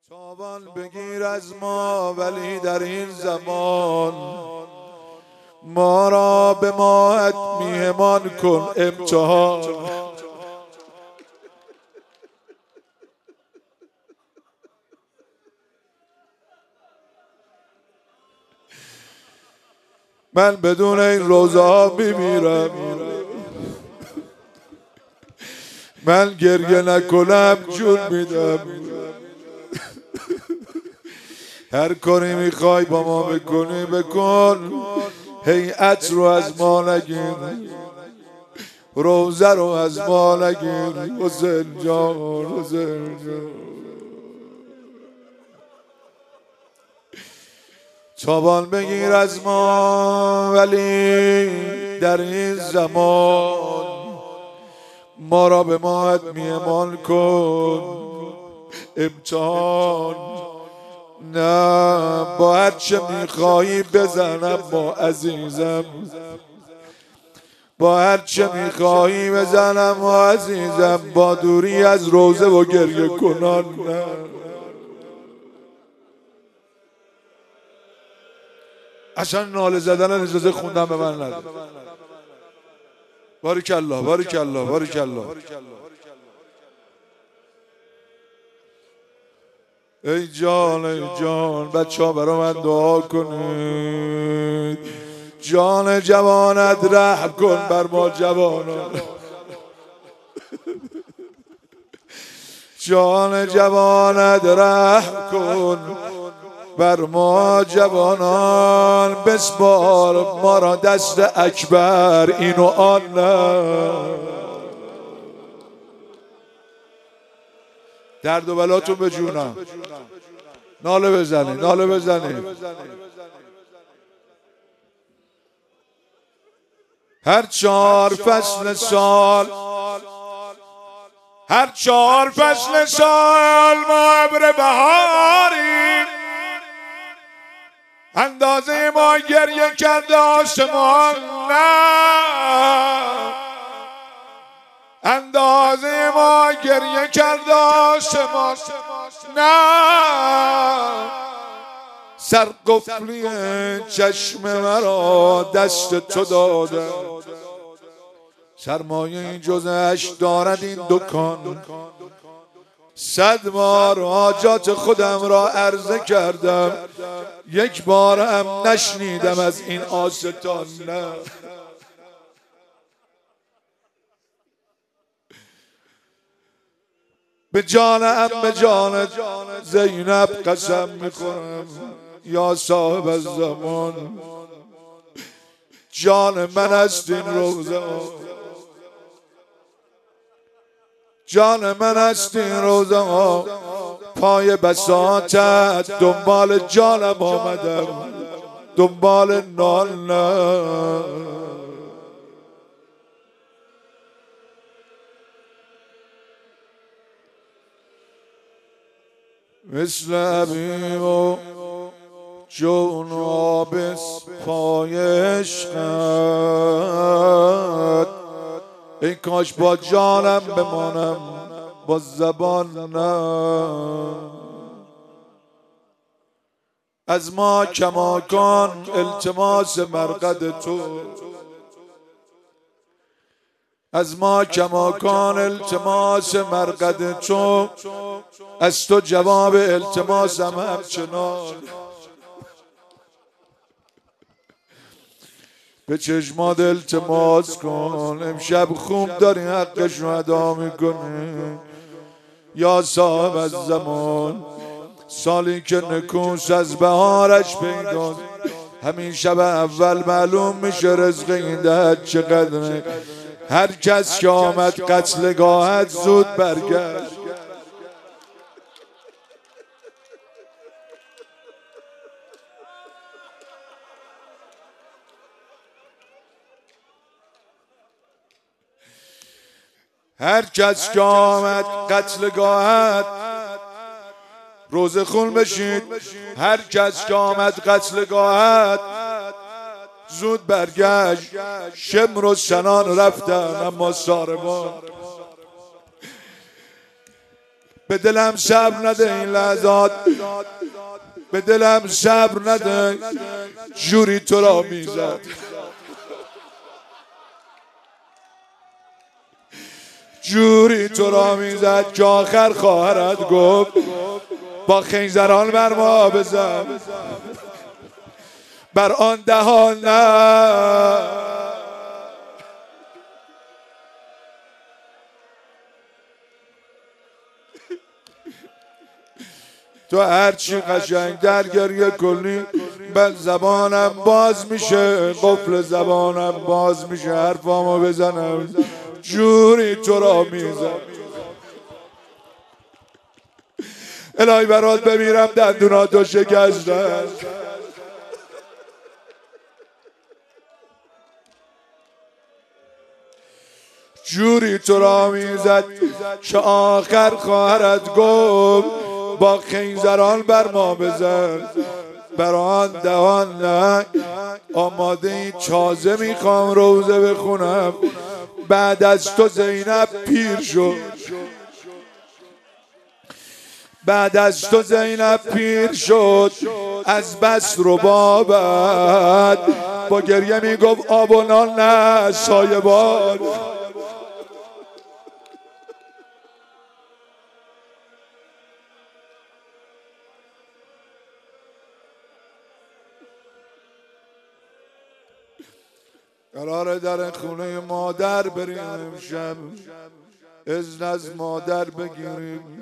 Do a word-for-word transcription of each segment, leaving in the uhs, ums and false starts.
تاوان بگیر از ما ولی در این زمان ما را به ماهت میهمان کن امتحان. من بدون این روزه ها میمیرم، من گریه نکنم جون میدم. هر کاری میخوای با ما بکنی بکن، هیئت رو از ما نگیر، روزه رو از ما نگیر. حسین جان حسین جان، تاوان بگیر از ما ولی در این زمان ما را به ماهت میهمان کن امتحان. نه با هر چه میخوایی بزنم ما عزیزم، با هر چه میخوایی بزنم ما عزیزم، با دوری از روزه و گریه کنان نه. اصلا ناله زدن اجازه خوندن به من نده. باریکالله باریکالله باریکالله. ای جان ای جان، بچه ها برا من دعا کنید. جان جوانت رحم کن بر ما جوانان، جان جوانت رحم کن بر ما جوانان. بسپار ما را دست اکبر اینو آن نه. درد و بلاتون به جونم، ناله بزنی ناله بزنی. هر چهار فصل سال، هر چهار فصل سال ما ابر بهاریم، اندازه ما گریه کرده آسمان نه، اندازه ما گریه کرده آسمان نه. سرقفلی چشم مرا دست تو داده، سرمایه جزش دارد این دکان. صد بار حاجات خودم را عرضه کردم، یک بار هم نشنیدم از این آستان نه. به جانم به جان زینب قسم میخورم یا صاحب الزمان، جان من است این روزه، جان من است این روزه ها. پای بساطت دنبال جانم آمدم، دنبال نان نه. مثل ابی و جون آبس پای عشقت، ای کاش با جانم بمانم با زبان نه. از ما کماکان التماس مرقد تو، از ما کماکان التماس مرقد تو، از تو جواب التماسم همچنان. به چشمات التماس کن، امشب خوب داری حقش رو ادا میکنی یا صاحب از زمان. سالی که نکوس از بهارش پیدا، همین شب اول معلوم میشه رزق این دهد چقدره. هر کس که آمد قتلگاهت زود برگشت. هر کس که آمد قتلگاهت روزه خون بشید. هر کس که آمد قتلگاهت زود برگشت. شمر و سنان رفتن اما ساربان به دلم صبر نده این لحظات، به دلم صبر نده، جوری تو را میزد، جوری تو را میزد که آخر خواهرت گفت با خنجران بر ما بزن، بر آن دهان نه. تو هرچی قشنگ در گریه کنی من زبانم باز میشه، قفل زبانم باز میشه، حرفامو بزنم، جوری تو را میزن. الهی برات بمیرم دندوناتو شکستن، جوری تو را میزد که آخر خواهرت گفت با خنجران بر ما بزن، بر آن دهان نه. آماده این چازه میخوام روزه بخونم. بعد از تو زینب پیر شد، بعد از تو زینب پیر شد، از بس ربابت با گریه میگفت آب و نان نه سایبان. قراره در خونه مادر بریم امشب، اذن از مادر بگیریم،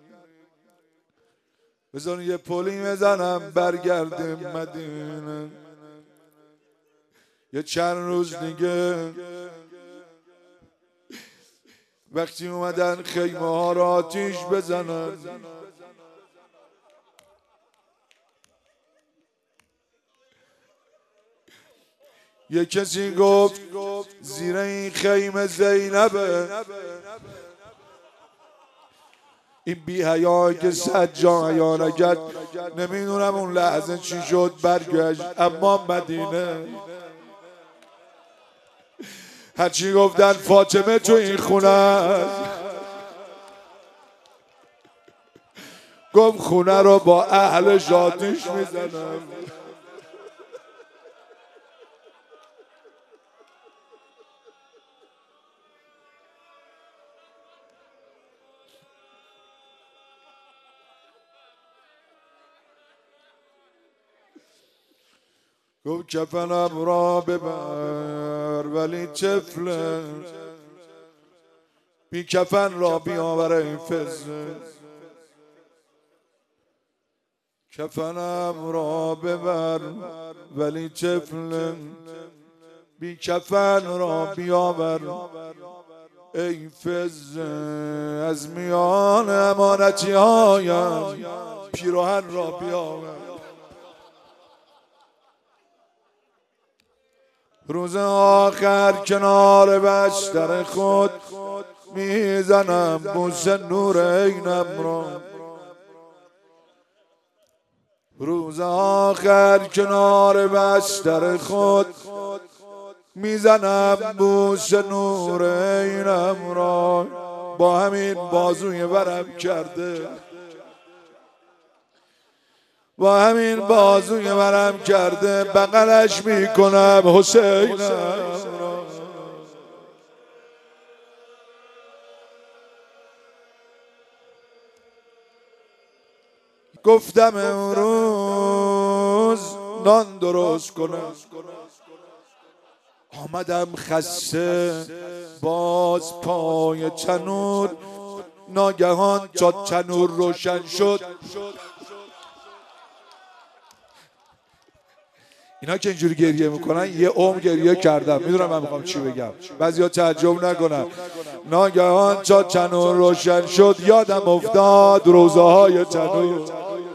بذار یه پلی بزنم برگردیم مدینه. یه چند روز دیگه وقتی اومدن خیمه ها را آتیش بزنن، یه کسی گفت زیر این خیمه زینبه. این بی حیایی که صد جا حیا نکرد، نمیدونم اون لحظه چی شد برگشت، اما مدینه هرچی گفتن فاطمه تو این خونه است، گفت خونه رو با اهل آتیش میزنم. گفت کفنم را ببر ولی طفله، بی کفن را بیاور این فزه. کفنم را ببر ولی طفله، بی کفن را بیاور ای فزه. از میان امانتی هایم پیراهن را بیاور. روز آخر کنار بستر خود میزنم بوس نور عینم را. روز آخر کنار بستر خود میزنم بوس نور عینم را. با همین بازوی ورم کرده، با همین بازوی ورم کرده، بغلش میکنم حسینم را. گفتم امروز نان درست کنم، آمدم خسته باز پای تنور. ناگهان تا تنور روشن شد، اینا که اینجوری گریه میکنن یه عمر گریه کردم، میدونم من میخوام چی بگم، بعضیا تعجب نکنن. ناگهان تا تنور روشن شد یادم افتاد روزه های تنور.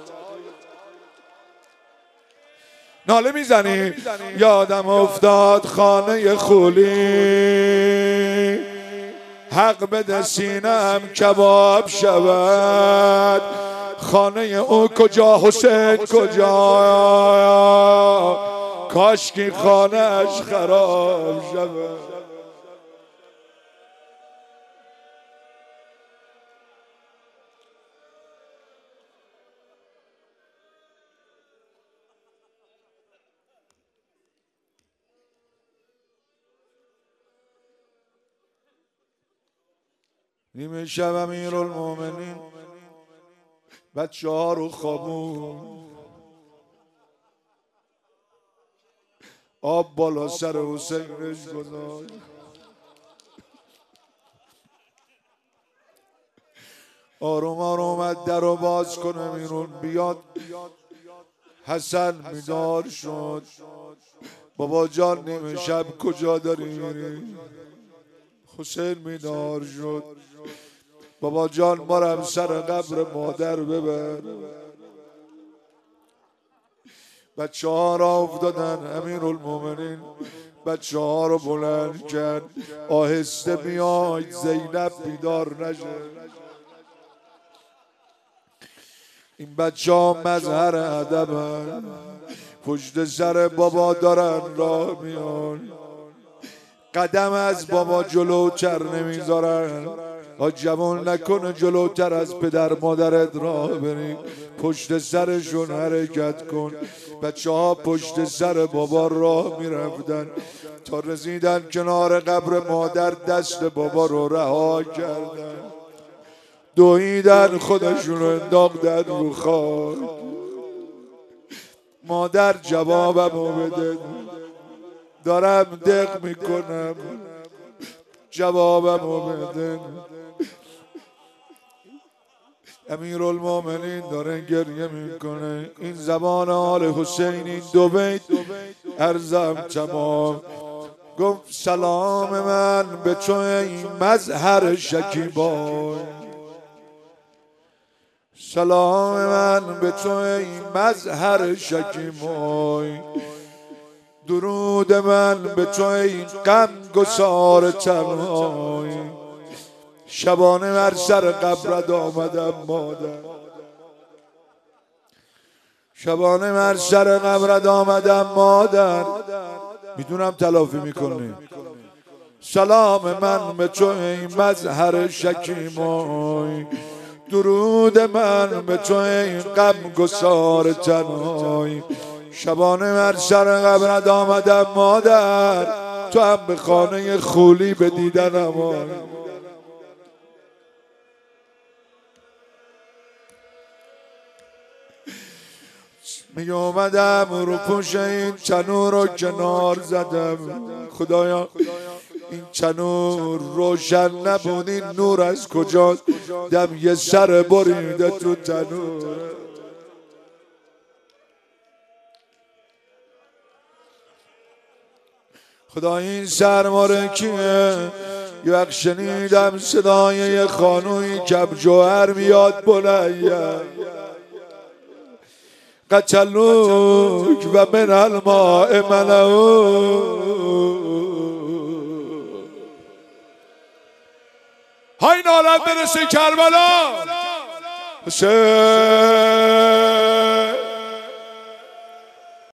ناله میزنی؟ یادم افتاد خانه خولی، حق بده سینم کباب شود. خانه او کجا حسین کجا، کاش که خانه اش خراب شود. نیمه شب امیرالمومنین بچه ها رو خوابون، آب بالا سر حسینش گذاشت. آروم آروم از در رو باز کنه بیرون بیاد. حسن بیدار شد. بابا جان نیمه شب کجا داری میری؟ حسین بیدار شد. بابا جان مرم سر قبر مادر ببر. بچه ها را افتادن. امیرالمومنین بچه ها رو بلند کرد. آهسته بیاید زینب بیدار نشه. این بچه ها مظهر ادبن. پشت سر بابا دارن راه میان. قدم از بابا جلوتر نمیذارن. ها جوان نکنه جلوتر از پدر مادرت راه بری. پشت سرشون حرکت کن. بچه ها پشت سر بابا راه میرفتن تا رسیدن کنار قبر مادر. دست بابا رو رها کردن. دویدن خودشون رو انداختن رو خاک. مادر جوابمو بده. دارم دق میکنم جوابمو بده. امیرالمومنین داره گریه میکنه. این زبان آل حسین این دو بیت عرضم تمام. گفت سلام من به تو ای مظهر شکیبای. سلام من به تو ای مظهر شکیبای. درود من به تو ای غم گسار تنهای. شبانه بر سر قبرت آمدم مادر. شبانه بر سر قبرت آمدم مادر. میدونم تلافی میکنی. سلام من به تو ای مظهر شکیمای. درود من به تو ای غم گسار تنهای. شبانه بر سر قبرت آمدم مادر. تو هم به خانه خولی به دیدنم آی. می اومدم رو پوش این چنور رو کنار زدم. خدایا این چنور روشن نبود. این نور از کجاست؟ دم یه سر بریده تو تنور. خدا این سرماره کیه؟ یه وقت شنیدم صدای یه خانوی کم جوهر میاد بلند. قتلوک و من الماء ملعون. های نالت برسه کربلا. حسین